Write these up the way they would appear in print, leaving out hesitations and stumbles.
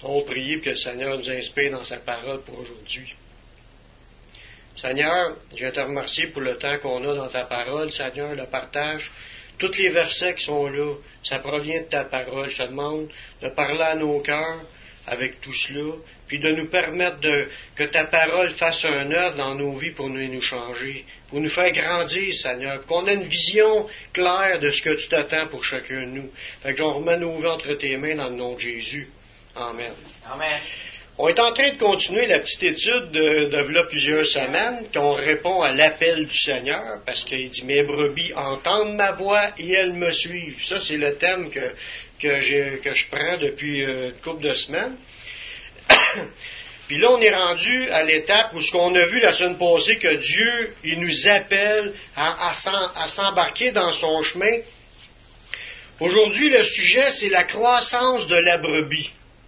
On va prier que le Seigneur nous inspire dans sa parole pour aujourd'hui. Seigneur, je te remercie pour le temps qu'on a dans ta parole, Seigneur, le partage. Tous les versets qui sont là, ça provient de ta parole. Je te demande de parler à nos cœurs avec tout cela, puis de nous permettre que ta parole fasse un œuvre dans nos vies pour nous changer, pour nous faire grandir, Seigneur, qu'on ait une vision claire de ce que tu t'attends pour chacun de nous. Fait que on remet nos vies entre tes mains dans le nom de Jésus. Amen. Amen. On est en train de continuer la petite étude de là plusieurs semaines, qu'on répond à l'appel du Seigneur, parce qu'il dit « Mes brebis entendent ma voix et elles me suivent ». Ça, c'est le thème que je prends depuis une couple de semaines. Puis là, on est rendu à l'étape où ce qu'on a vu la semaine passée, que Dieu, il nous appelle à s'embarquer dans son chemin. Aujourd'hui, le sujet, c'est la croissance de la brebis.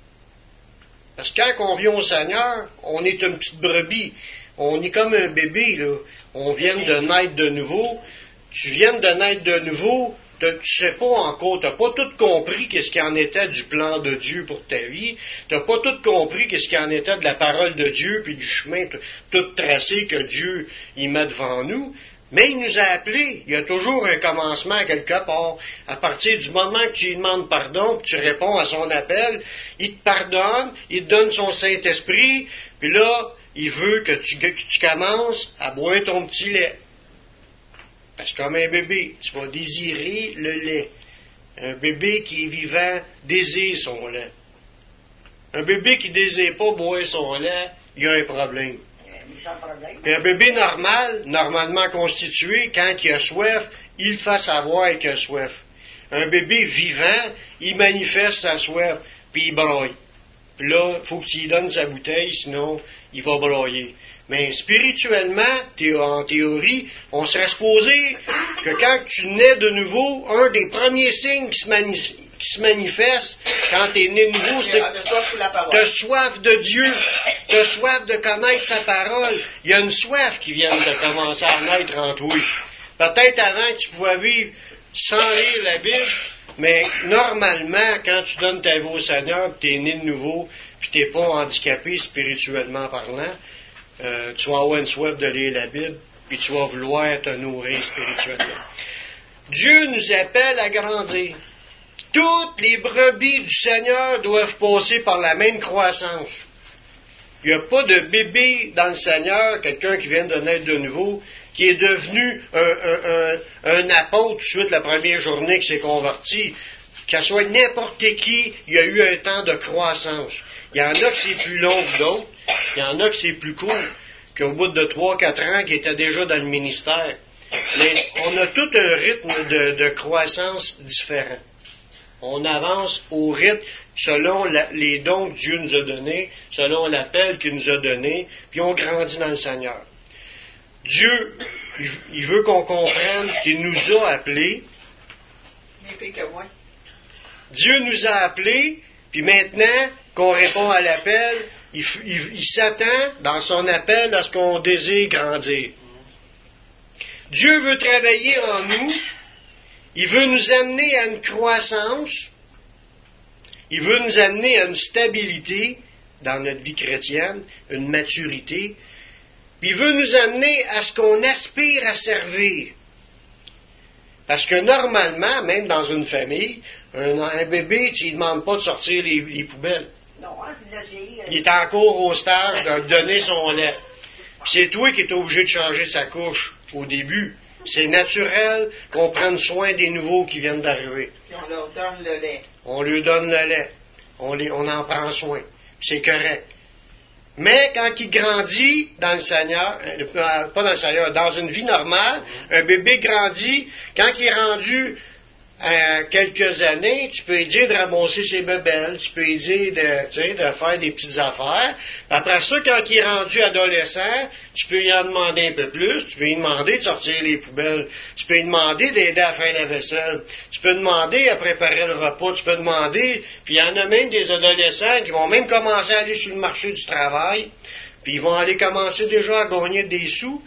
Parce que quand on vient au Seigneur, on est une petite brebis. On est comme un bébé, là. On vient de naître de nouveau. Tu viens de naître de nouveau, tu sais pas encore, tu n'as pas tout compris qu'est-ce qu'il en était du plan de Dieu pour ta vie. Tu n'as pas tout compris qu'est-ce qu'il en était de la parole de Dieu, puis du chemin tout tracé que Dieu y met devant nous. Mais il nous a appelés. Il y a toujours un commencement quelque part. À partir du moment que tu lui demandes pardon, que tu réponds à son appel, il te pardonne, il te donne son Saint-Esprit, puis là, il veut que tu commences à boire ton petit lait. Parce que comme un bébé, tu vas désirer le lait. Un bébé qui est vivant désire son lait. Un bébé qui ne désire pas boire son lait, il y a un problème. Puis un bébé normal, normalement constitué, quand il a soif, il fait savoir qu'il a soif. Un bébé vivant, il manifeste sa soif, puis il braille. Puis là, il faut que tu lui donnes sa bouteille, sinon il va brailler. Mais spirituellement, en théorie, on serait supposé que quand tu nais de nouveau, un des premiers signes qui se manifeste quand tu es né de nouveau, c'est que tu as soif de Dieu, tu as soif de connaître sa parole. Il y a une soif qui vient de commencer à naître en toi. Peut-être avant que tu pouvais vivre sans lire la Bible, mais normalement, quand tu donnes ta vie au Seigneur, tu es né de nouveau, puis tu n'es pas handicapé spirituellement parlant, tu vas avoir une soif de lire la Bible, puis tu vas vouloir te nourrir spirituellement. Dieu nous appelle à grandir. Toutes les brebis du Seigneur doivent passer par la même croissance. Il n'y a pas de bébé dans le Seigneur, quelqu'un qui vient de naître de nouveau, qui est devenu un apôtre tout de suite la première journée qu'il s'est converti. Qu'elle soit n'importe qui, il y a eu un temps de croissance. Il y en a que c'est plus long que d'autres, il y en a que c'est plus court, qu'au bout de 3-4 ans, qui étaient déjà dans le ministère. Mais on a tout un rythme de croissance différent. On avance au rythme selon les dons que Dieu nous a donnés, selon l'appel qu'il nous a donné, puis on grandit dans le Seigneur. Dieu, il veut qu'on comprenne qu'il nous a appelés. Dieu nous a appelés, puis maintenant qu'on répond à l'appel, il s'attend dans son appel à ce qu'on désire grandir. Dieu veut travailler en nous. Il veut nous amener à une croissance, il veut nous amener à une stabilité dans notre vie chrétienne, une maturité, puis il veut nous amener à ce qu'on aspire à servir. Parce que normalement, même dans une famille, un bébé, tu ne lui demandes pas de sortir les poubelles. Il est encore au stage de donner son lait. Puis c'est toi qui es obligé de changer sa couche au début. C'est naturel qu'on prenne soin des nouveaux qui viennent d'arriver. Puis on leur donne le lait. On lui donne le lait. On en prend soin. C'est correct. Mais quand il grandit dans le Seigneur, pas dans le Seigneur, dans une vie normale, un bébé grandit, quand il est rendu quelques années, tu peux lui dire de ramasser ses bébelles, tu peux lui dire de faire des petites affaires. Après ça, quand il est rendu adolescent, tu peux lui en demander un peu plus, tu peux lui demander de sortir les poubelles, tu peux lui demander d'aider à faire la vaisselle, tu peux demander à préparer le repas, tu peux demander, puis il y en a même des adolescents qui vont même commencer à aller sur le marché du travail, puis ils vont aller commencer déjà à gagner des sous,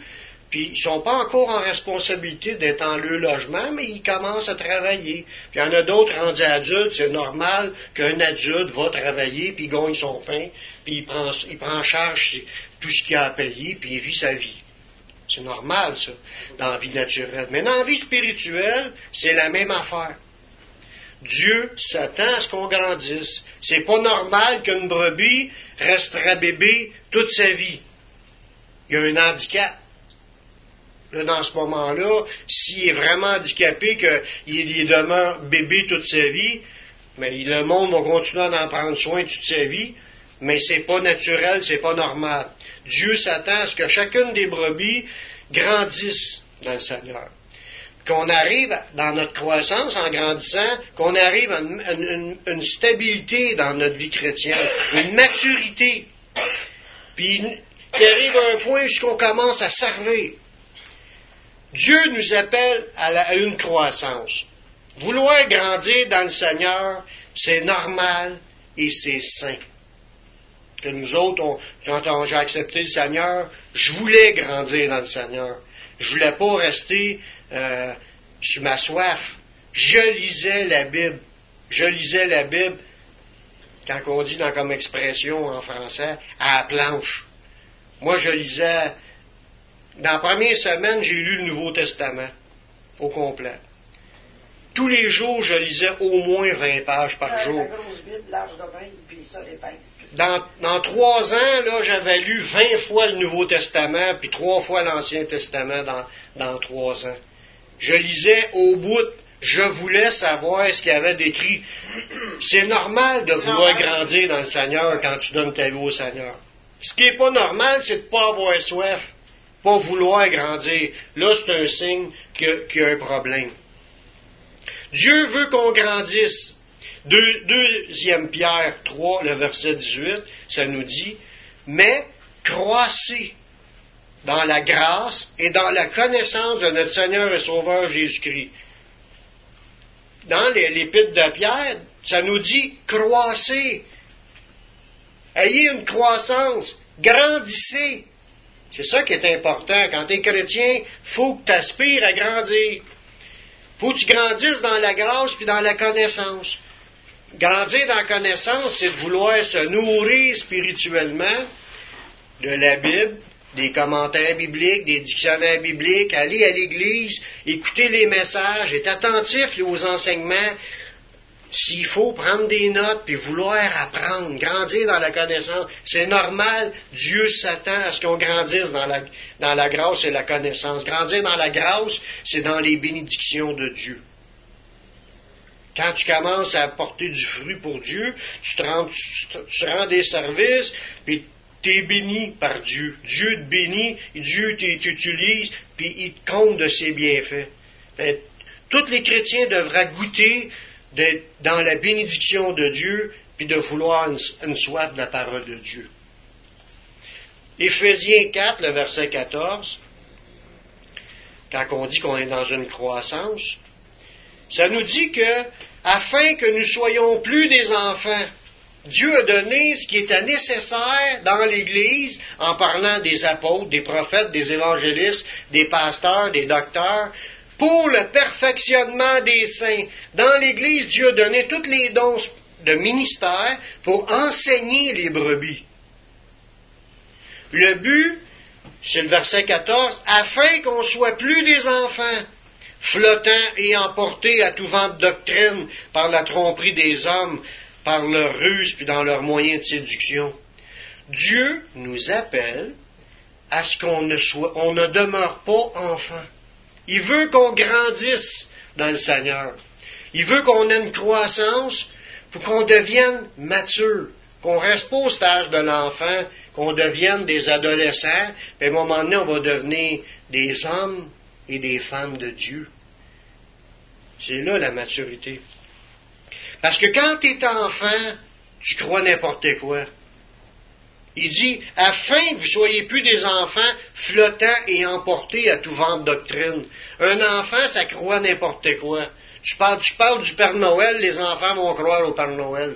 Puis ils sont pas encore en responsabilité d'être en leur logement, mais ils commencent à travailler. Puis il y en a d'autres rendus adultes, c'est normal qu'un adulte va travailler, puis il gagne son pain, puis il prend en charge tout ce qu'il a à payer, puis il vit sa vie. C'est normal, ça, dans la vie naturelle. Mais dans la vie spirituelle, c'est la même affaire. Dieu s'attend à ce qu'on grandisse. C'est pas normal qu'une brebis restera bébé toute sa vie. Il y a un handicap. Là, dans ce moment-là, s'il est vraiment handicapé, qu'il demeure bébé toute sa vie, mais le monde va continuer à en prendre soin toute sa vie, mais c'est pas naturel, c'est pas normal. Dieu s'attend à ce que chacune des brebis grandisse dans le Seigneur. Qu'on arrive dans notre croissance en grandissant, qu'on arrive à une stabilité dans notre vie chrétienne, une maturité. Puis qu'il arrive à un point où on commence à servir. Dieu nous appelle à une croissance. Vouloir grandir dans le Seigneur, c'est normal et c'est sain. Que nous autres, quand j'ai accepté le Seigneur, je voulais grandir dans le Seigneur. Je voulais pas rester sur ma soif. Je lisais la Bible. Je lisais la Bible, quand on dit comme expression en français, à la planche. Moi, je lisais. Dans la première semaine, j'ai lu le Nouveau Testament au complet. Tous les jours, je lisais au moins 20 pages par jour. La grosse Bible, l'âge de 20, puis ça, l'épaisse. Dans 3 ans, là, j'avais lu 20 fois le Nouveau Testament, puis 3 fois l'Ancien Testament dans 3 ans. Je lisais au bout, je voulais savoir ce qu'il y avait d'écrit. C'est normal de vouloir grandir dans le Seigneur quand tu donnes ta vie au Seigneur. Ce qui n'est pas normal, c'est de ne pas avoir soif, pas vouloir grandir. Là, c'est un signe qu'il y a un problème. Dieu veut qu'on grandisse. 2 Pierre 3, le verset 18, ça nous dit, « Mais croissez dans la grâce et dans la connaissance de notre Seigneur et Sauveur Jésus-Christ. » Dans l'épître de Pierre, ça nous dit « Croissez ». Ayez une croissance, grandissez. C'est ça qui est important. Quand tu es chrétien, il faut que tu aspires à grandir. Il faut que tu grandisses dans la grâce puis dans la connaissance. Grandir dans la connaissance, c'est de vouloir se nourrir spirituellement de la Bible, des commentaires bibliques, des dictionnaires bibliques, aller à l'église, écouter les messages, être attentif aux enseignements. S'il faut prendre des notes puis vouloir apprendre, grandir dans la connaissance, c'est normal. Dieu s'attend à ce qu'on grandisse dans la grâce et la connaissance. Grandir dans la grâce, c'est dans les bénédictions de Dieu. Quand tu commences à apporter du fruit pour Dieu, tu rends des services, puis tu es béni par Dieu. Dieu te bénit, Dieu t'utilise, puis il te compte de ses bienfaits. Tous les chrétiens devraient goûter d'être dans la bénédiction de Dieu, puis de vouloir une soif de la parole de Dieu. Éphésiens 4, le verset 14, quand on dit qu'on est dans une croissance, ça nous dit que, afin que nous soyons plus des enfants, Dieu a donné ce qui était nécessaire dans l'Église, en parlant des apôtres, des prophètes, des évangélistes, des pasteurs, des docteurs, pour le perfectionnement des saints. Dans l'Église, Dieu a donné tous les dons de ministère pour enseigner les brebis. Le but, c'est le verset 14, afin qu'on soit plus des enfants, flottant et emportés à tout vent de doctrine par la tromperie des hommes, par leur ruse puis dans leurs moyens de séduction. Dieu nous appelle à ce qu'on ne demeure pas enfant. Il veut qu'on grandisse dans le Seigneur. Il veut qu'on ait une croissance pour qu'on devienne mature, qu'on ne reste pas au stage de l'enfant, qu'on devienne des adolescents, puis à un moment donné, on va devenir des hommes et des femmes de Dieu. C'est là la maturité. Parce que quand tu es enfant, tu crois n'importe quoi. Il dit, afin que vous soyez plus des enfants flottants et emportés à tout vent de doctrine. Un enfant, ça croit n'importe quoi. Tu parles du Père Noël, les enfants vont croire au Père Noël.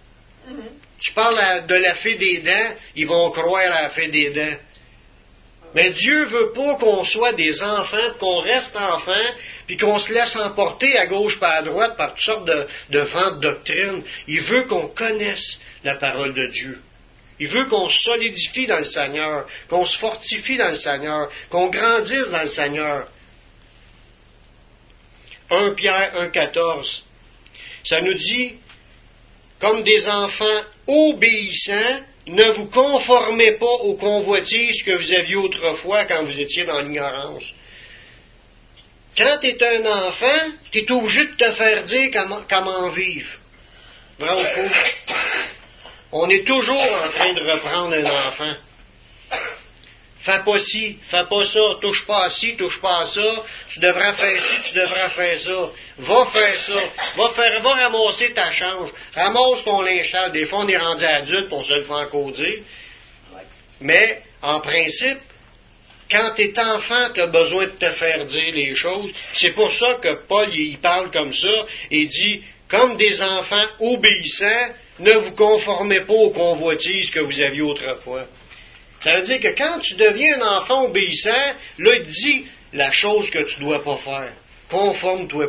Tu parles de la fée des dents, ils vont croire à la fée des dents. Mais Dieu veut pas qu'on soit des enfants, qu'on reste enfants, puis qu'on se laisse emporter à gauche par à droite par toutes sortes de vents de doctrine. Il veut qu'on connaisse la parole de Dieu. Il veut qu'on se solidifie dans le Seigneur, qu'on se fortifie dans le Seigneur, qu'on grandisse dans le Seigneur. 1 Pierre 1,14. Ça nous dit, comme des enfants obéissants, ne vous conformez pas aux convoitises que vous aviez autrefois quand vous étiez dans l'ignorance. Quand tu es un enfant, tu es obligé de te faire dire comment vivre. Vrai ou faux? On est toujours en train de reprendre un enfant. Fais pas ci, fais pas ça, touche pas à ci, touche pas à ça, tu devrais faire ci, tu devrais faire ça, va faire ça, va ramasser ta change, ramasse ton linge sale. Des fois, on est rendu adulte, on se le fait encore dire. Mais, en principe, quand tu es enfant, tu as besoin de te faire dire les choses. C'est pour ça que Paul, il parle comme ça, et dit, comme des enfants obéissants, ne vous conformez pas aux convoitises que vous aviez autrefois. Ça veut dire que quand tu deviens un enfant obéissant, là, il te dit la chose que tu ne dois pas faire. Conforme-toi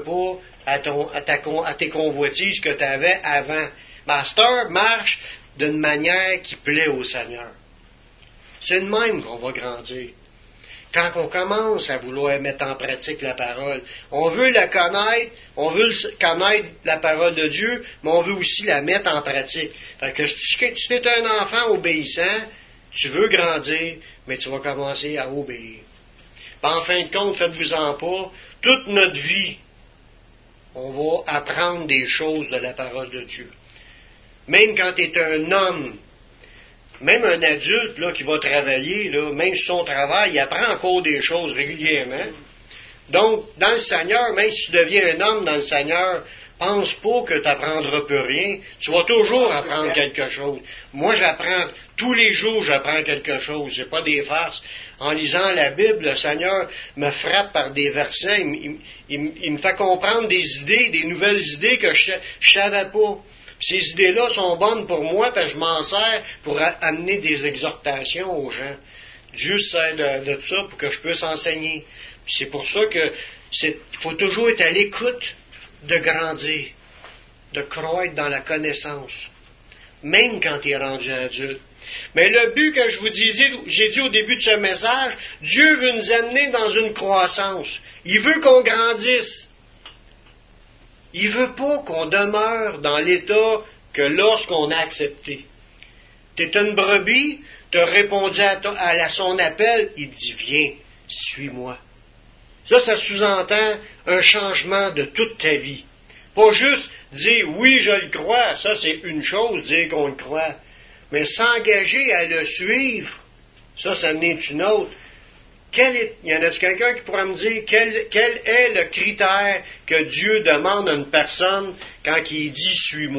pas à tes convoitises que tu avais avant. Master marche d'une manière qui plaît au Seigneur. C'est de même qu'on va grandir. Quand on commence à vouloir mettre en pratique la parole, on veut la connaître, on veut connaître la parole de Dieu, mais on veut aussi la mettre en pratique. Fait que si tu es un enfant obéissant, tu veux grandir, mais tu vas commencer à obéir. Puis en fin de compte, faites-vous-en pas, toute notre vie, on va apprendre des choses de la parole de Dieu. Même quand tu es un homme, même un adulte là, qui va travailler, là, même sur son travail, il apprend encore des choses régulièrement. Donc, dans le Seigneur, même si tu deviens un homme dans le Seigneur, pense pas que tu n'apprendras plus rien. Tu vas toujours apprendre quelque chose. Moi, j'apprends, tous les jours, j'apprends quelque chose. C'est pas des farces. En lisant la Bible, le Seigneur me frappe par des versets. Il me fait comprendre des idées, des nouvelles idées que je savais pas. Puis ces idées-là sont bonnes pour moi parce que je m'en sers pour amener des exhortations aux gens. Dieu sert de ça pour que je puisse enseigner. Puis c'est pour ça que il faut toujours être à l'écoute de grandir, de croître dans la connaissance, même quand tu es rendu adulte. Mais le but que je vous disais, j'ai dit au début de ce message, Dieu veut nous amener dans une croissance. Il veut qu'on grandisse. Il veut pas qu'on demeure dans l'état que lorsqu'on a accepté. Tu es une brebis, tu as répondu à son appel, il dit, viens, suis-moi. Ça sous-entend un changement de toute ta vie. Pas juste dire, oui, je le crois, ça c'est une chose, dire qu'on le croit. Mais s'engager à le suivre, ça en est une autre. Y en a-t-il quelqu'un qui pourra me dire quel est le critère que Dieu demande à une personne quand il dit « suis-moi » ?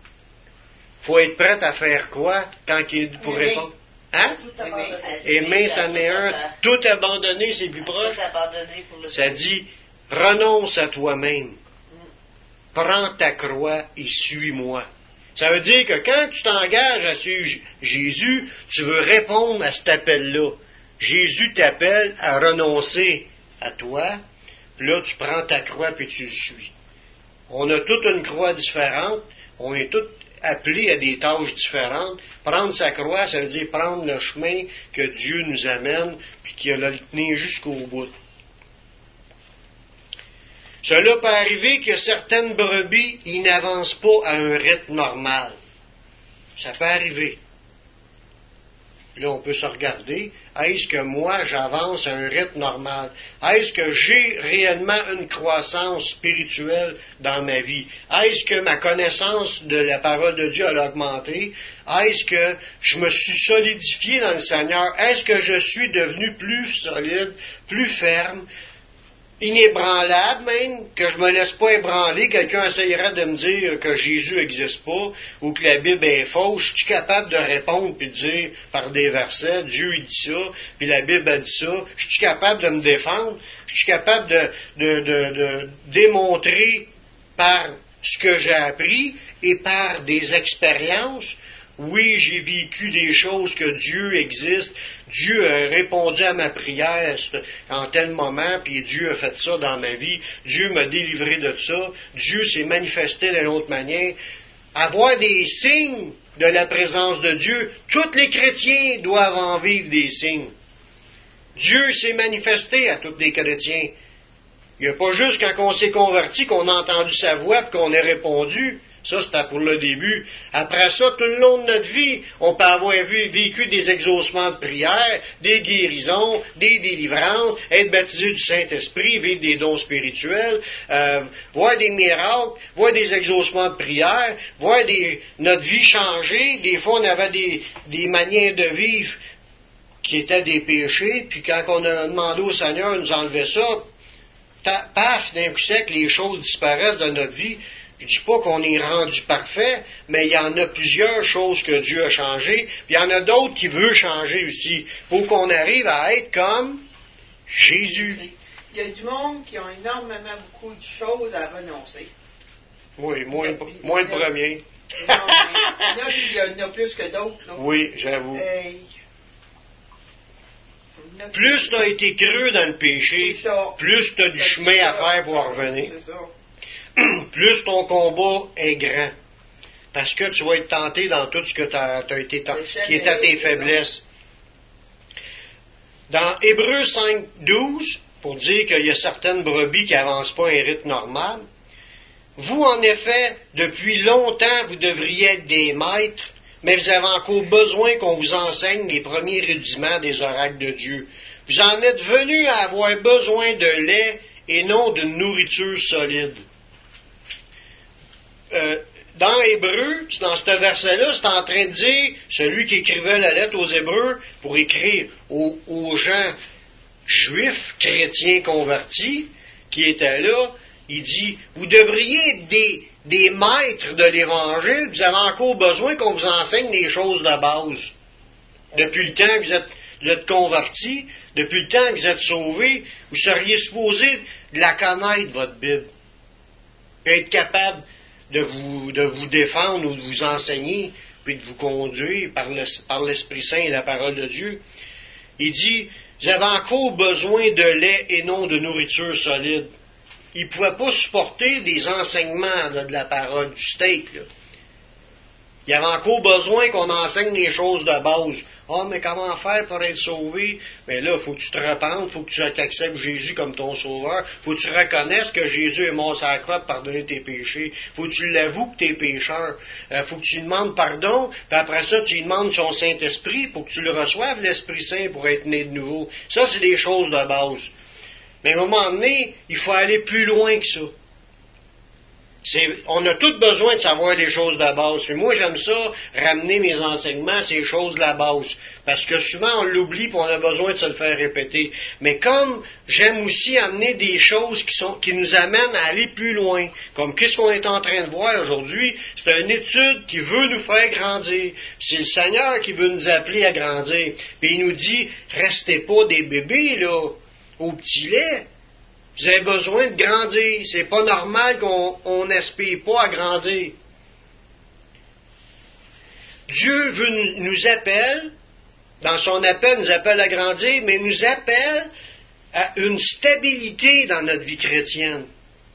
Il faut être prêt à faire quoi quand il pour répondre? Hein? Aimer, ça en est un. Tout abandonner, c'est plus proche. Ça dit « renonce à toi-même. Prends ta croix et suis-moi ». Ça veut dire que quand tu t'engages à suivre Jésus, tu veux répondre à cet appel-là. Jésus t'appelle à renoncer à toi, puis là tu prends ta croix puis tu le suis. On a toute une croix différente, on est tous appelés à des tâches différentes. Prendre sa croix, ça veut dire prendre le chemin que Dieu nous amène, puis qu'il a le tenir jusqu'au bout. Cela peut arriver que certaines brebis, ils n'avancent pas à un rythme normal. Ça peut arriver. Là, on peut se regarder. Est-ce que moi, j'avance à un rythme normal? Est-ce que j'ai réellement une croissance spirituelle dans ma vie? Est-ce que ma connaissance de la parole de Dieu a augmenté? Est-ce que je me suis solidifié dans le Seigneur? Est-ce que je suis devenu plus solide, plus ferme, inébranlable même, que je ne me laisse pas ébranler? Quelqu'un essayera de me dire que Jésus n'existe pas ou que la Bible est fausse. Je suis capable de répondre puis de dire par des versets, Dieu il dit ça, puis la Bible a dit ça. Je suis capable de me défendre. Je suis capable de démontrer par ce que j'ai appris et par des expériences Oui, j'ai vécu des choses que Dieu existe. Dieu a répondu à ma prière en tel moment, puis Dieu a fait ça dans ma vie. Dieu m'a délivré de ça. Dieu s'est manifesté d'une autre manière. Avoir des signes de la présence de Dieu, tous les chrétiens doivent en vivre des signes. Dieu s'est manifesté à tous les chrétiens. Il n'y a pas juste quand on s'est converti qu'on a entendu sa voix et qu'on a répondu. Ça, c'était pour le début. Après ça, tout le long de notre vie, on peut avoir vécu des exaucements de prière, des guérisons, des délivrances, être baptisé du Saint-Esprit, vivre des dons spirituels, voir des miracles, voir des exaucements de prière, voir notre vie changer. Des fois, on avait des manières de vivre qui étaient des péchés, puis quand on a demandé au Seigneur de nous enlever ça, paf, d'un coup sec, les choses disparaissent de notre vie. Je ne dis pas qu'on est rendu parfait, mais il y en a plusieurs choses que Dieu a changées, puis il y en a d'autres qui veulent changer aussi, pour qu'on arrive à être comme Jésus. Il y a du monde qui ont énormément beaucoup de choses à renoncer. Oui, moins le premier. Il y en a plus que d'autres. Là. Oui, j'avoue. Plus tu as été creux dans le péché, plus tu as du chemin à faire pour en revenir. C'est ça. Plus ton combat est grand. Parce que tu vas être tenté dans tout ce que qui est à tes faiblesses. Dans Hébreux 5:12, pour dire qu'il y a certaines brebis qui n'avancent pas à un rythme normal, vous, en effet, depuis longtemps, vous devriez être des maîtres, mais vous avez encore besoin qu'on vous enseigne les premiers rudiments des oracles de Dieu. Vous en êtes venus à avoir besoin de lait et non d'une nourriture solide. Dans Hébreu, dans ce verset-là, c'est en train de dire, celui qui écrivait la lettre aux Hébreux, pour écrire aux gens juifs, chrétiens convertis, qui étaient là, il dit, vous devriez être des maîtres de l'Évangile, vous avez encore besoin qu'on vous enseigne les choses de base. Depuis le temps que vous êtes convertis, depuis le temps que vous êtes sauvés, vous seriez supposé de la connaître, votre Bible, et être capable de vous défendre ou de vous enseigner, puis de vous conduire par l'Esprit Saint et la parole de Dieu. Il dit, vous avez encore besoin de lait et non de nourriture solide. Il ne pouvait pas supporter des enseignements là, de la parole, du steak. Là. Il avait encore besoin qu'on enseigne les choses de base. Ah, mais comment faire pour être sauvé? Mais là, il faut que tu te repentes, il faut que tu acceptes Jésus comme ton sauveur, il faut que tu reconnaisses que Jésus est mort sur la croix pour pardonner tes péchés, il faut que tu l'avoues que tu es pécheur, il faut que tu lui demandes pardon, puis après ça, tu lui demandes son Saint-Esprit pour que tu le reçoives, l'Esprit Saint, pour être né de nouveau. Ça, c'est des choses de base. Mais à un moment donné, il faut aller plus loin que ça. On a tous besoin de savoir des choses de la base. Et moi, j'aime ça, ramener mes enseignements à ces choses de la base. Parce que souvent, on l'oublie et on a besoin de se le faire répéter. Mais comme j'aime aussi amener des choses qui nous amènent à aller plus loin, comme qu'est-ce qu'on est en train de voir aujourd'hui, c'est une étude qui veut nous faire grandir. C'est le Seigneur qui veut nous appeler à grandir. Puis il nous dit, restez pas des bébés, là, au petit lait. Vous avez besoin de grandir. C'est pas normal qu'on n'aspire pas à grandir. Dieu nous appelle, dans son appel, nous appelle à grandir, mais nous appelle à une stabilité dans notre vie chrétienne.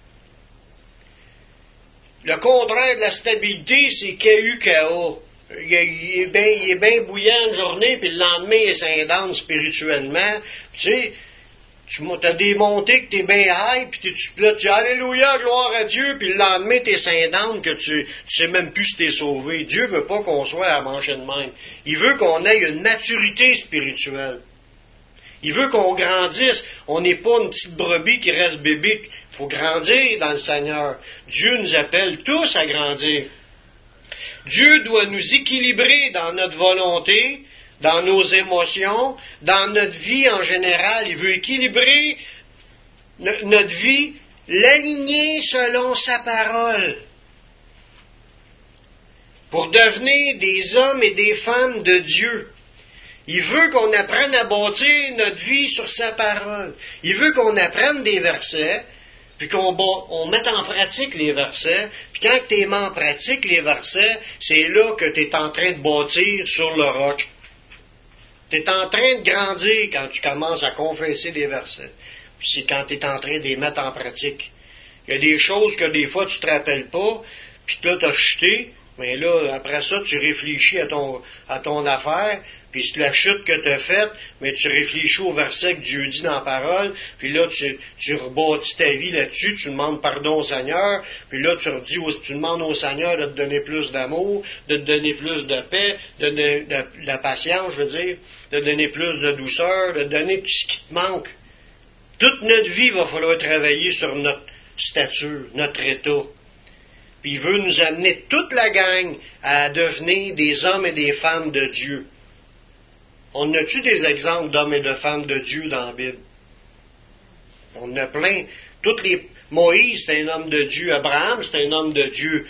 Le contraire de la stabilité, c'est K.U.K.A. Il est bien bouillant une journée, puis le lendemain, il est scindant spirituellement. Tu sais, tu as démonté que tu es bien high, puis là, tu dis Alléluia, gloire à Dieu, puis le lendemain, tu es scindant, que tu sais même plus si tu es sauvé. Dieu veut pas qu'on soit à manger de même. Il veut qu'on ait une maturité spirituelle. Il veut qu'on grandisse. On n'est pas une petite brebis qui reste bébé. Il faut grandir dans le Seigneur. Dieu nous appelle tous à grandir. Dieu doit nous équilibrer dans notre volonté, dans nos émotions, dans notre vie en général. Il veut équilibrer notre vie, l'aligner selon sa parole, pour devenir des hommes et des femmes de Dieu. Il veut qu'on apprenne à bâtir notre vie sur sa parole. Il veut qu'on apprenne des versets, puis on mette en pratique les versets, puis quand tu mets en pratique les versets, c'est là que tu es en train de bâtir sur le roc. Tu es en train de grandir quand tu commences à confesser des versets. Puis c'est quand tu es en train de les mettre en pratique. Il y a des choses que des fois tu ne te rappelles pas, puis que là tu as chuté, mais là, après ça, tu réfléchis à ton affaire, puis c'est la chute que tu as faite, mais tu réfléchis au verset que Dieu dit dans la parole, puis là, tu rebâtis ta vie là-dessus, tu demandes pardon au Seigneur, puis là, tu demandes au Seigneur de te donner plus d'amour, de te donner plus de paix, de la patience, je veux dire, de te donner plus de douceur, de te donner tout ce qui te manque. Toute notre vie, il va falloir travailler sur notre stature, notre état. Puis il veut nous amener toute la gang à devenir des hommes et des femmes de Dieu. On a-tu des exemples d'hommes et de femmes de Dieu dans la Bible? On en a plein. Moïse, c'est un homme de Dieu. Abraham, c'est un homme de Dieu.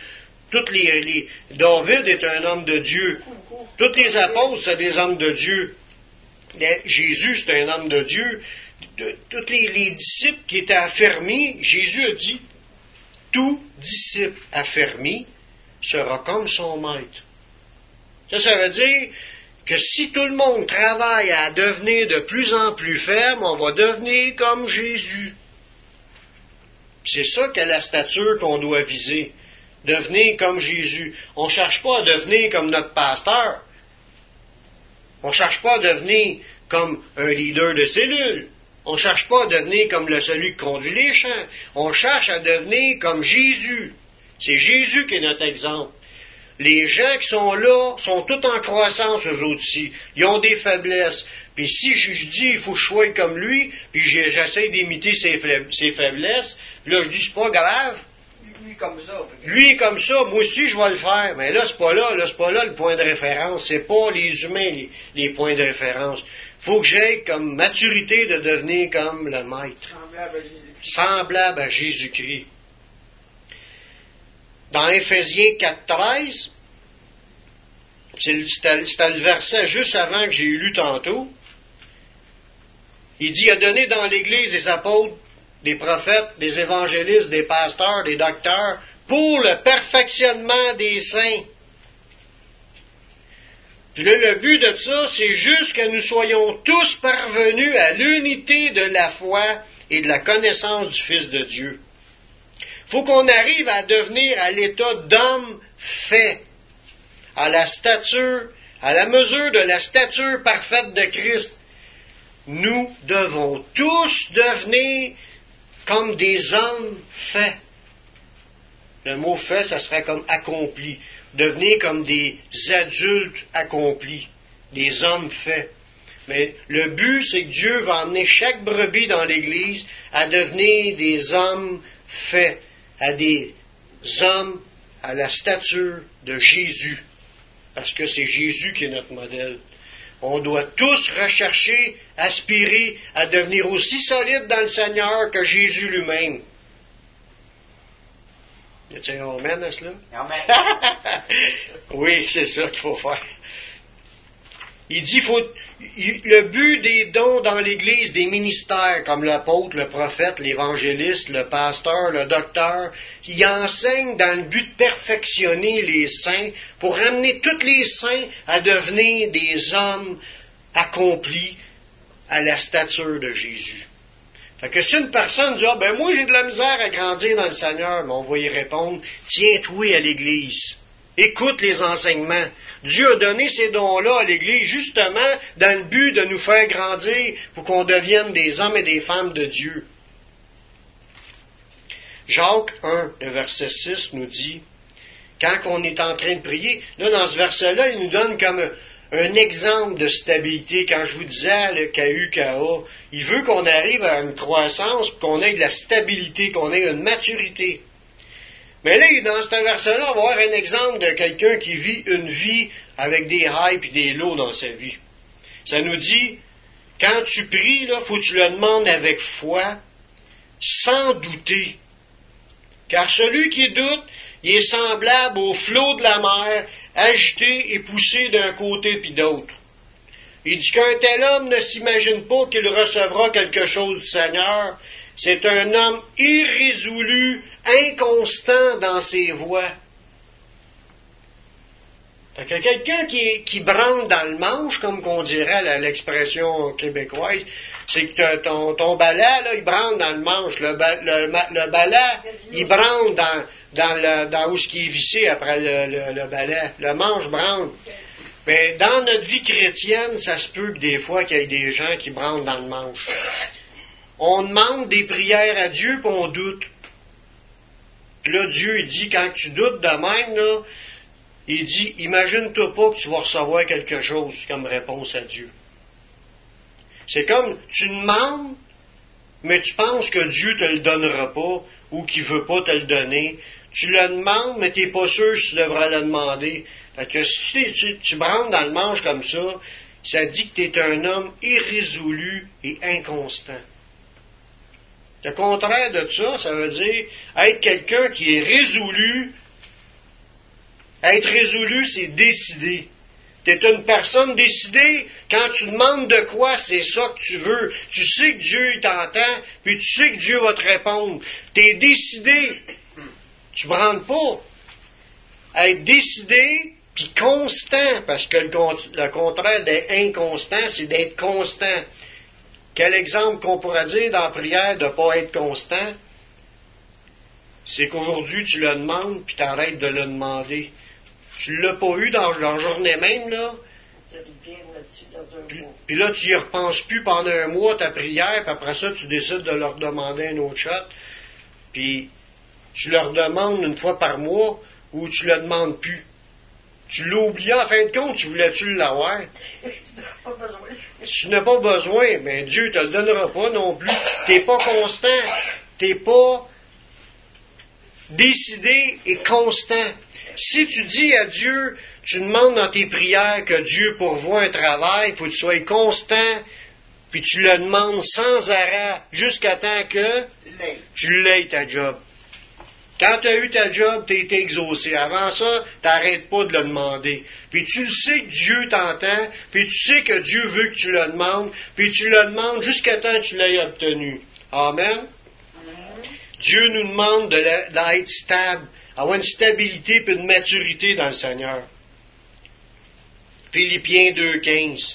David est un homme de Dieu. Tous les apôtres, c'est des hommes de Dieu. Jésus, c'est un homme de Dieu. Tous les disciples qui étaient affermis, Jésus a dit, tout disciple affermi sera comme son maître. Ça veut dire que si tout le monde travaille à devenir de plus en plus ferme, on va devenir comme Jésus. C'est ça qu'est la stature qu'on doit viser. Devenir comme Jésus. On ne cherche pas à devenir comme notre pasteur. On ne cherche pas à devenir comme un leader de cellule. On ne cherche pas à devenir comme celui qui conduit les champs. On cherche à devenir comme Jésus. C'est Jésus qui est notre exemple. Les gens qui sont là sont tous en croissance, eux autres aussi. Ils ont des faiblesses. Puis si je dis, il faut que je sois comme lui, puis j'essaie d'imiter ses faiblesses, là, je dis, c'est pas grave. Lui comme ça. Lui comme ça, moi aussi, je vais le faire. Mais là, c'est pas là le point de référence. C'est pas les humains, les points de référence. Faut que j'aie comme maturité de devenir comme le maître. Semblable à Jésus-Christ. Dans Éphésiens 4.13, c'était le verset juste avant que j'ai lu tantôt, il dit, il a donné dans l'Église des apôtres, des prophètes, des évangélistes, des pasteurs, des docteurs, pour le perfectionnement des saints. Puis là, le but de ça, c'est juste que nous soyons tous parvenus à l'unité de la foi et de la connaissance du Fils de Dieu. Il faut qu'on arrive à devenir à l'état d'homme fait, à la mesure de la stature parfaite de Christ. Nous devons tous devenir comme des hommes faits. Le mot fait, ça serait comme accompli. Devenir comme des adultes accomplis, des hommes faits. Mais le but, c'est que Dieu va emmener chaque brebis dans l'Église à devenir des hommes faits, à des hommes à la stature de Jésus. Parce que c'est Jésus qui est notre modèle. On doit tous rechercher, aspirer à devenir aussi solides dans le Seigneur que Jésus lui-même. Y a-t-il un amen à cela? Amen. Oui, c'est ça qu'il faut faire. Il dit, le but des dons dans l'Église, des ministères, comme l'apôtre, le prophète, l'évangéliste, le pasteur, le docteur, il enseigne dans le but de perfectionner les saints, pour amener tous les saints à devenir des hommes accomplis à la stature de Jésus. Fait que si une personne dit, moi j'ai de la misère à grandir dans le Seigneur, mais on va y répondre, tiens-toi à l'Église. Écoute les enseignements. Dieu a donné ces dons-là à l'Église justement dans le but de nous faire grandir pour qu'on devienne des hommes et des femmes de Dieu. Jacques 1, le verset 6 nous dit, quand on est en train de prier, là dans ce verset-là, il nous donne comme un exemple de stabilité. Quand je vous disais le KUKA, il veut qu'on arrive à une croissance, qu'on ait de la stabilité, qu'on ait une maturité. Mais là, dans ce verset-là, on va voir un exemple de quelqu'un qui vit une vie avec des highs et des lows dans sa vie. Ça nous dit, quand tu pries, il faut que tu le demandes avec foi, sans douter. Car celui qui doute, il est semblable au flot de la mer, agité et poussé d'un côté puis d'autre. Il dit qu'un tel homme ne s'imagine pas qu'il recevra quelque chose du Seigneur, c'est un homme irrésolu, inconstant dans ses voies. Fait que quelqu'un qui branle dans le manche, comme qu'on dirait l'expression québécoise, c'est que ton balai, là, il branle dans le manche. Le balai, il branle dans où ce qui est vissé après le balai. Le manche branle. Mais dans notre vie chrétienne, ça se peut que des fois qu'il y ait des gens qui branlent dans le manche. On demande des prières à Dieu, puis on doute. Puis là, Dieu, il dit, quand tu doutes de même, là, il dit, imagine-toi pas que tu vas recevoir quelque chose comme réponse à Dieu. C'est comme, tu demandes, mais tu penses que Dieu te le donnera pas, ou qu'il veut pas te le donner. Tu le demandes, mais tu n'es pas sûr si tu devras le demander. Fait que si tu branles dans le manche comme ça dit que tu es un homme irrésolu et inconstant. Le contraire de ça veut dire être quelqu'un qui est résolu. Être résolu, c'est décider. Tu es une personne décidée. Quand tu demandes de quoi, c'est ça que tu veux. Tu sais que Dieu t'entend, puis tu sais que Dieu va te répondre. Tu es décidé. Tu ne branles pas. Être décidé, puis constant, parce que le contraire d'être inconstant, c'est d'être constant. Quel exemple qu'on pourrait dire dans la prière de ne pas être constant? C'est qu'aujourd'hui, tu le demandes, puis tu arrêtes de le demander. Tu ne l'as pas eu dans la journée même, là. Puis là, tu n'y repenses plus pendant un mois, ta prière, puis après ça, tu décides de leur demander un autre shot. Puis tu leur demandes une fois par mois, ou tu ne le demandes plus. Tu l'as oublié, en fin de compte, tu voulais-tu l'avoir? Tu n'as pas besoin, mais Dieu ne te le donnera pas non plus. Tu n'es pas constant. Tu n'es pas décidé et constant. Si tu dis à Dieu, tu demandes dans tes prières que Dieu pourvoie un travail, il faut que tu sois constant, puis tu le demandes sans arrêt, jusqu'à temps que tu l'aies ta job. Quand tu as eu ta job, tu as été exaucé. Avant ça, tu n'arrêtes pas de le demander. Puis tu le sais que Dieu t'entend, puis tu sais que Dieu veut que tu le demandes, puis tu le demandes jusqu'à temps que tu l'aies obtenu. Amen? Dieu nous demande d'être stable, avoir une stabilité et une maturité dans le Seigneur. Philippiens 2,15.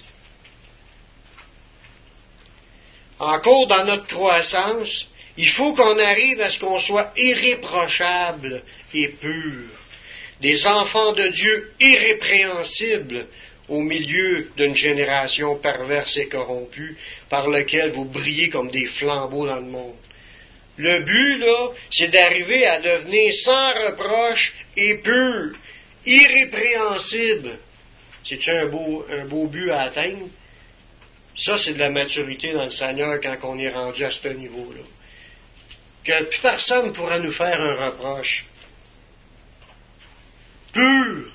Encore dans notre croissance, il faut qu'on arrive à ce qu'on soit irréprochable et pur, des enfants de Dieu irrépréhensibles au milieu d'une génération perverse et corrompue par laquelle vous brillez comme des flambeaux dans le monde. Le but, là, c'est d'arriver à devenir sans reproche et pur, irrépréhensible. C'est-tu un beau but à atteindre? Ça, c'est de la maturité dans le Seigneur quand on est rendu à ce niveau-là. Que plus personne ne pourra nous faire un reproche. Pur.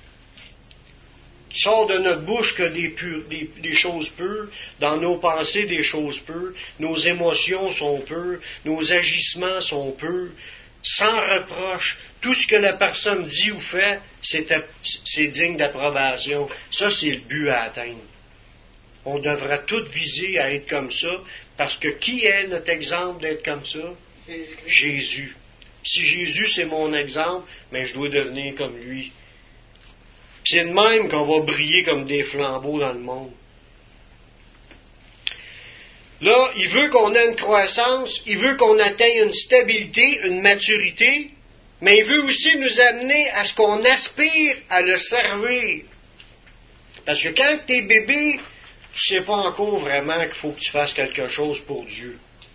Qui sort de notre bouche que des choses pures, dans nos pensées des choses pures, nos émotions sont pures, nos agissements sont purs, sans reproche. Tout ce que la personne dit ou fait, c'est digne d'approbation. Ça, c'est le but à atteindre. On devra tout viser à être comme ça, parce que qui est notre exemple d'être comme ça? Jésus. Si Jésus, c'est mon exemple, mais je dois devenir comme lui. C'est de même qu'on va briller comme des flambeaux dans le monde. Là, il veut qu'on ait une croissance, il veut qu'on atteigne une stabilité, une maturité, mais il veut aussi nous amener à ce qu'on aspire à le servir. Parce que quand tu es bébé, tu ne sais pas encore vraiment qu'il faut que tu fasses quelque chose pour Dieu.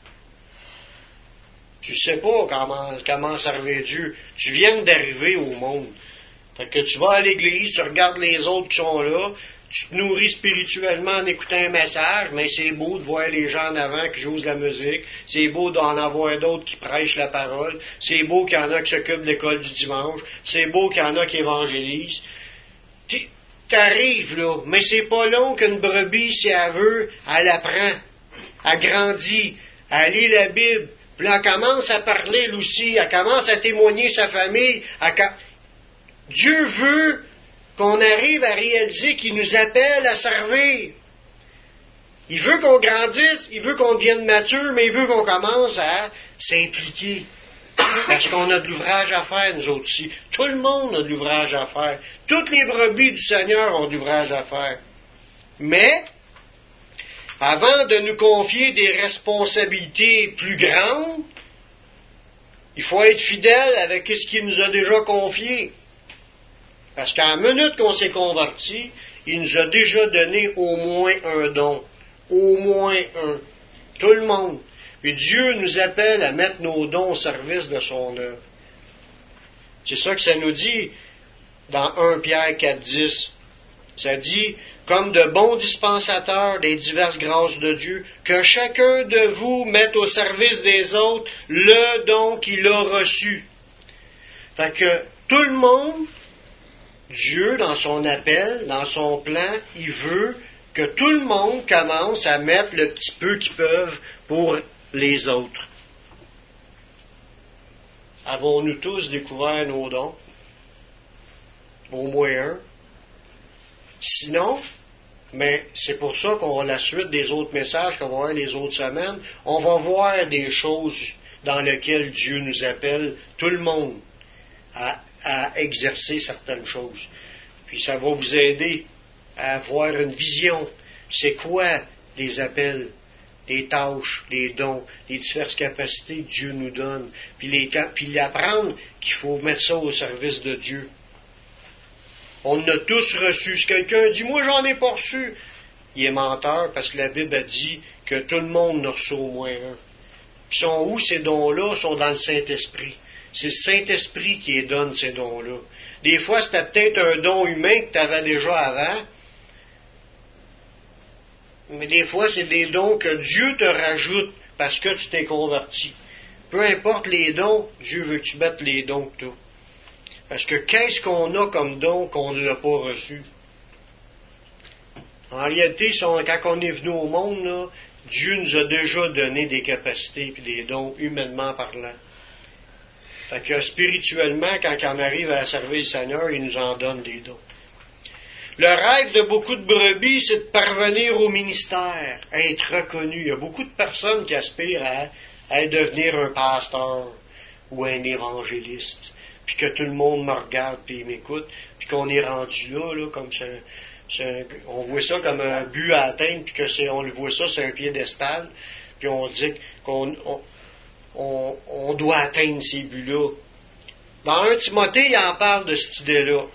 Tu ne sais pas comment servir Dieu. Tu viens d'arriver au monde. Fait que tu vas à l'église, tu regardes les autres qui sont là, tu te nourris spirituellement en écoutant un message, mais c'est beau de voir les gens en avant qui jouent de la musique, c'est beau d'en avoir d'autres qui prêchent la parole, c'est beau qu'il y en a qui s'occupent de l'école du dimanche, c'est beau qu'il y en a qui évangélisent. T'arrives là, mais c'est pas long qu'une brebis, si elle veut, elle apprend, elle grandit, elle lit la Bible, puis elle commence à parler elle aussi, elle commence à témoigner sa famille, Dieu veut qu'on arrive à réaliser qu'il nous appelle à servir. Il veut qu'on grandisse, il veut qu'on devienne mature, mais il veut qu'on commence à s'impliquer. Parce qu'on a de l'ouvrage à faire, nous autres aussi. Tout le monde a de l'ouvrage à faire. Toutes les brebis du Seigneur ont de l'ouvrage à faire. Mais, avant de nous confier des responsabilités plus grandes, il faut être fidèle avec ce qu'il nous a déjà confié. Parce qu'à la minute qu'on s'est converti, il nous a déjà donné au moins un don. Au moins un. Tout le monde. Et Dieu nous appelle à mettre nos dons au service de son œuvre. C'est ça que ça nous dit dans 1 Pierre 4,10. Ça dit, comme de bons dispensateurs des diverses grâces de Dieu, que chacun de vous mette au service des autres le don qu'il a reçu. Fait que tout le monde, Dieu, dans son appel, dans son plan, il veut que tout le monde commence à mettre le petit peu qu'ils peuvent pour les autres. Avons-nous tous découvert nos dons? Au moins un. Sinon, mais c'est pour ça qu'on va la suite des autres messages qu'on va voir les autres semaines. On va voir des choses dans lesquelles Dieu nous appelle, tout le monde, à exercer certaines choses. Puis ça va vous aider à avoir une vision. C'est quoi les appels, les tâches, les dons, les diverses capacités que Dieu nous donne, puis apprendre qu'il faut mettre ça au service de Dieu. On en a tous reçu. Si quelqu'un dit « Moi, j'en ai pas reçu », il est menteur parce que la Bible a dit que tout le monde en a reçu au moins un. Ils sont où ces dons-là? Ils sont dans le Saint-Esprit. C'est le Saint-Esprit qui les donne, ces dons-là. Des fois, c'était peut-être un don humain que tu avais déjà avant, mais des fois, c'est des dons que Dieu te rajoute parce que tu t'es converti. Peu importe les dons, Dieu veut que tu mettes les dons que tu as. Parce que qu'est-ce qu'on a comme don qu'on ne l'a pas reçu? En réalité, quand on est venu au monde, là, Dieu nous a déjà donné des capacités et des dons humainement parlant. Fait que spirituellement, quand on arrive à servir le Seigneur, il nous en donne des dons. Le rêve de beaucoup de brebis, c'est de parvenir au ministère, à être reconnu. Il y a beaucoup de personnes qui aspirent à devenir un pasteur ou un évangéliste. Puis que tout le monde me regarde puis il m'écoute, puis qu'on est rendu là comme on voit ça comme un but à atteindre, puis on le voit ça sur un piédestal, puis on dit qu'on doit atteindre ces buts-là. Dans 1 Timothée, il en parle de cette idée-là.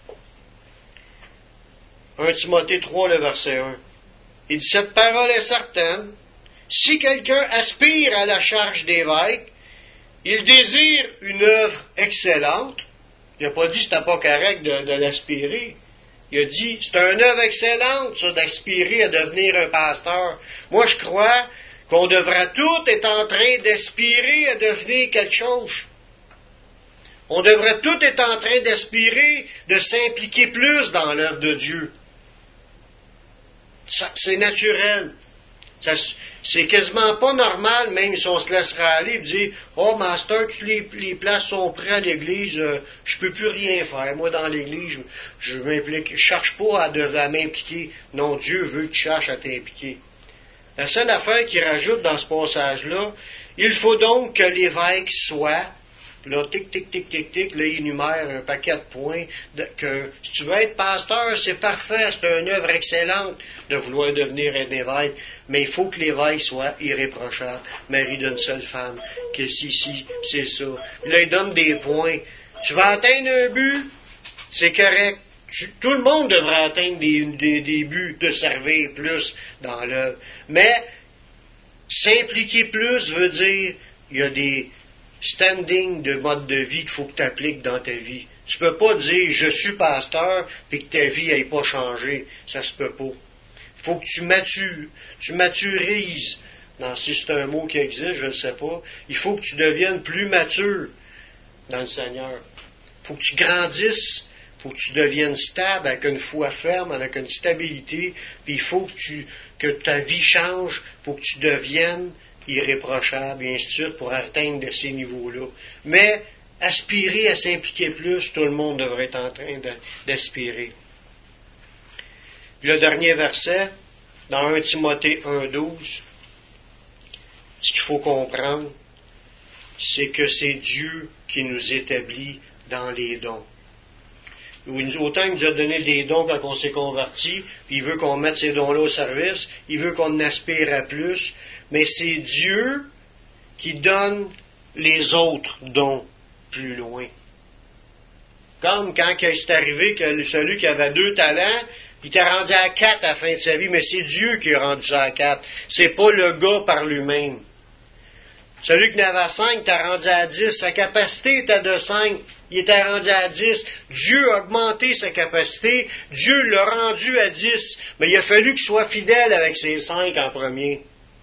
1 Timothée 3, le verset 1. Il dit, cette parole est certaine, si quelqu'un aspire à la charge d'évêque, il désire une œuvre excellente. Il n'a pas dit que c'était pas correct de l'aspirer. Il a dit, c'est une œuvre excellente, ça, d'aspirer à devenir un pasteur. Moi, je crois qu'on devrait tous être en train d'aspirer à devenir quelque chose. On devrait tous être en train d'aspirer de s'impliquer plus dans l'œuvre de Dieu. Ça, c'est naturel. C'est quasiment pas normal, même si on se laissera aller et dire « Oh, master, toutes les places sont prêtes à l'église, je peux plus rien faire. Moi, dans l'église, je m'implique, je cherche pas à m'impliquer. Non, Dieu veut que tu cherches à t'impliquer. » La seule affaire qu'il rajoute dans ce passage-là, il faut donc que l'évêque soit, là, tic, tic, tic, tic, tic, là, il énumère un paquet de points, que si tu veux être pasteur, c'est parfait, c'est une œuvre excellente de vouloir devenir un évêque, mais il faut que l'évêque soit irréprochable, mari d'une seule femme, que si, c'est ça. Là, il donne des points. Tu vas atteindre un but, c'est correct. Tout le monde devrait atteindre des buts de servir plus dans l'œuvre. Mais s'impliquer plus veut dire il y a des standing de mode de vie qu'il faut que tu appliques dans ta vie. Tu peux pas dire je suis pasteur et que ta vie n'ait pas changé. Ça se peut pas. Il faut que tu maturises. Non, si c'est un mot qui existe, je ne sais pas. Il faut que tu deviennes plus mature dans le Seigneur. Il faut que tu grandisses. Il faut que tu deviennes stable, avec une foi ferme, avec une stabilité. Puis il faut que ta vie change. Il faut que tu deviennes irréprochable, et ainsi de suite, pour atteindre ces niveaux-là. Mais aspirer à s'impliquer plus, tout le monde devrait être en train d'aspirer. Puis le dernier verset, dans 1 Timothée 1,12, ce qu'il faut comprendre, c'est que c'est Dieu qui nous établit dans les dons. Autant il nous a donné des dons quand on s'est converti, puis il veut qu'on mette ces dons-là au service, il veut qu'on aspire à plus, mais c'est Dieu qui donne les autres dons plus loin. Comme quand c'est arrivé que celui qui avait 2 talents, il t'a rendu à 4 à la fin de sa vie, mais c'est Dieu qui a rendu ça à 4. C'est pas le gars par lui-même. Celui qui en avait 5 t'a rendu à 10. Sa capacité était de 5. Il était rendu à 10. Dieu a augmenté sa capacité. Dieu l'a rendu à 10. Mais il a fallu qu'il soit fidèle avec ses 5 en premier.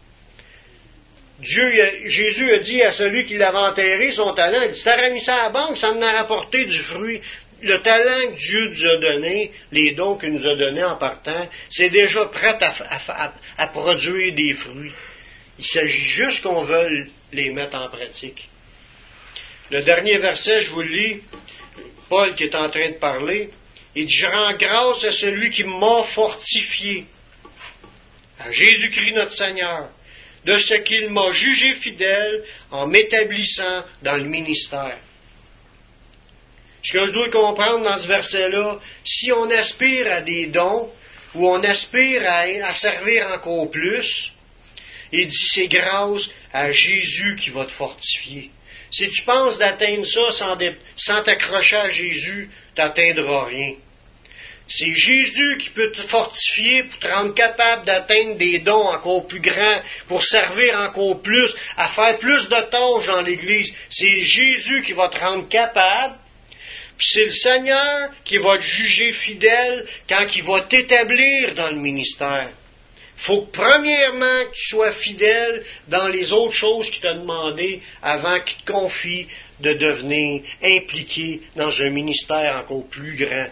Jésus a dit à celui qui l'avait enterré son talent, il dit, si t'aurais mis ça à la banque, ça en a rapporté du fruit. Le talent que Dieu nous a donné, les dons qu'il nous a donnés en partant, c'est déjà prêt à produire des fruits. Il s'agit juste qu'on veuille les mettre en pratique. Le dernier verset, je vous le lis, Paul qui est en train de parler, il dit, je rends grâce à celui qui m'a fortifié, à Jésus-Christ notre Seigneur, de ce qu'il m'a jugé fidèle en m'établissant dans le ministère. Ce que je dois comprendre dans ce verset-là, si on aspire à des dons, ou on aspire à servir encore plus, il dit c'est grâce à Jésus qui va te fortifier. Si tu penses d'atteindre ça sans t'accrocher à Jésus, tu n'atteindras rien. C'est Jésus qui peut te fortifier pour te rendre capable d'atteindre des dons encore plus grands, pour servir encore plus, à faire plus de tâches dans l'Église. C'est Jésus qui va te rendre capable, puis c'est le Seigneur qui va te juger fidèle quand il va t'établir dans le ministère. Il faut que premièrement que tu sois fidèle dans les autres choses qu'il t'a demandé avant qu'il te confie de devenir impliqué dans un ministère encore plus grand.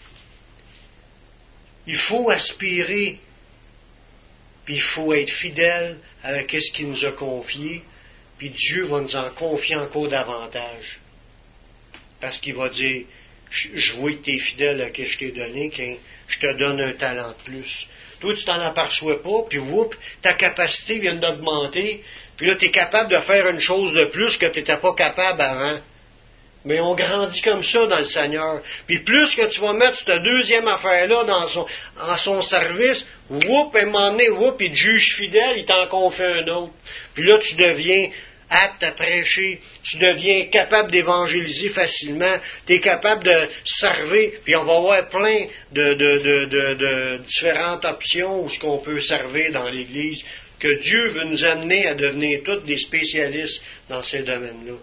Il faut aspirer, puis il faut être fidèle avec ce qu'il nous a confié, puis Dieu va nous en confier encore davantage. Parce qu'il va dire, je vois que tu es fidèle à ce que je t'ai donné, que je te donne un talent de plus. Toi, tu t'en aperçois pas, puis whoop, ta capacité vient d'augmenter, puis là, tu es capable de faire une chose de plus que tu n'étais pas capable avant. Mais on grandit comme ça dans le Seigneur. Puis plus que tu vas mettre cette deuxième affaire-là en son service, whoop, à un moment donné, whoop, il te juge fidèle, il t'en confie un autre. Puis là, tu deviens apte à prêcher, tu deviens capable d'évangéliser facilement, tu es capable de servir, puis on va avoir plein de différentes options où ce qu'on peut servir dans l'Église, que Dieu veut nous amener à devenir tous des spécialistes dans ces domaines-là.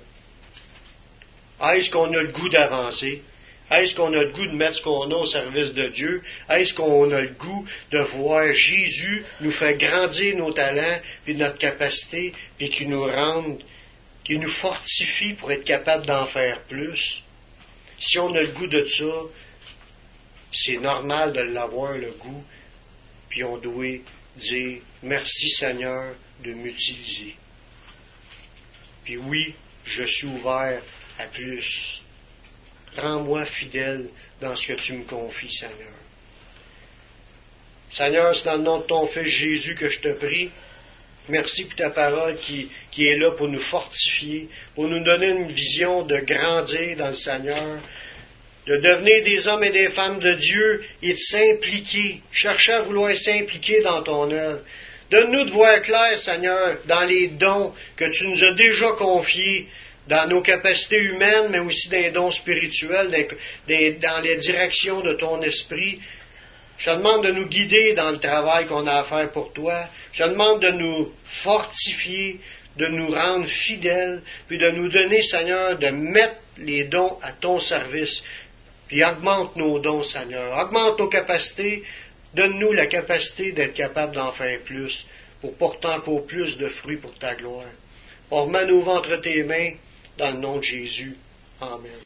Est-ce qu'on a le goût d'avancer? Est-ce qu'on a le goût de mettre ce qu'on a au service de Dieu? Est-ce qu'on a le goût de voir Jésus nous faire grandir nos talents et notre capacité, puis qu'il nous rende, qu'il nous fortifie pour être capable d'en faire plus? Si on a le goût de ça, c'est normal de l'avoir, le goût, puis on doit dire « Merci Seigneur de m'utiliser. » Puis oui, je suis ouvert à plus. Rends-moi fidèle dans ce que tu me confies, Seigneur. Seigneur, c'est dans le nom de ton Fils Jésus que je te prie. Merci pour ta parole qui est là pour nous fortifier, pour nous donner une vision de grandir dans le Seigneur, de devenir des hommes et des femmes de Dieu et de s'impliquer, chercher à vouloir s'impliquer dans ton œuvre. Donne-nous de voir clair, Seigneur, dans les dons que tu nous as déjà confiés, dans nos capacités humaines, mais aussi dans les dons spirituels, dans les directions de ton esprit. Je te demande de nous guider dans le travail qu'on a à faire pour toi. Je te demande de nous fortifier, de nous rendre fidèles, puis de nous donner, Seigneur, de mettre les dons à ton service. Puis augmente nos dons, Seigneur. Augmente nos capacités. Donne-nous la capacité d'être capable d'en faire plus, pour porter encore plus de fruits pour ta gloire. On remet nos ventres entre tes mains, dans le nom de Jésus. Amen.